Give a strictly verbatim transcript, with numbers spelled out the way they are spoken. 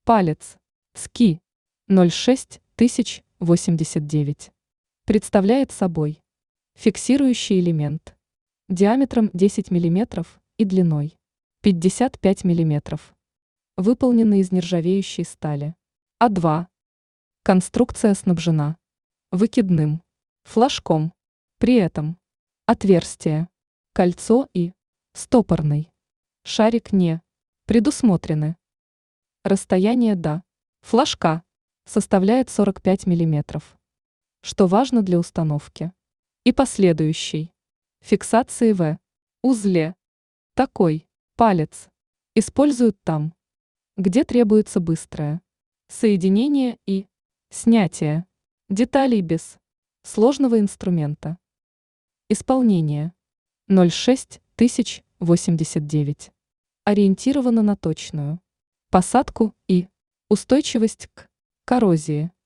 Палец. СКИ ноль шесть тысяч восемьдесят девять. Представляет собой фиксирующий элемент диаметром десять миллиметров и длиной пятьдесят пять миллиметров. Выполненный из нержавеющей стали. А два. Конструкция снабжена выкидным флажком. При этом отверстие, кольцо и стопорный шарик не предусмотрены. Расстояние до флажка составляет сорок пять миллиметров, что важно для установки и последующей фиксации в узле. Такой палец используют там, где требуется быстрое соединение и снятие деталей без сложного инструмента. Исполнение ноль шесть тысяч восемьдесят девять. Ориентировано на точную посадку и устойчивость к коррозии.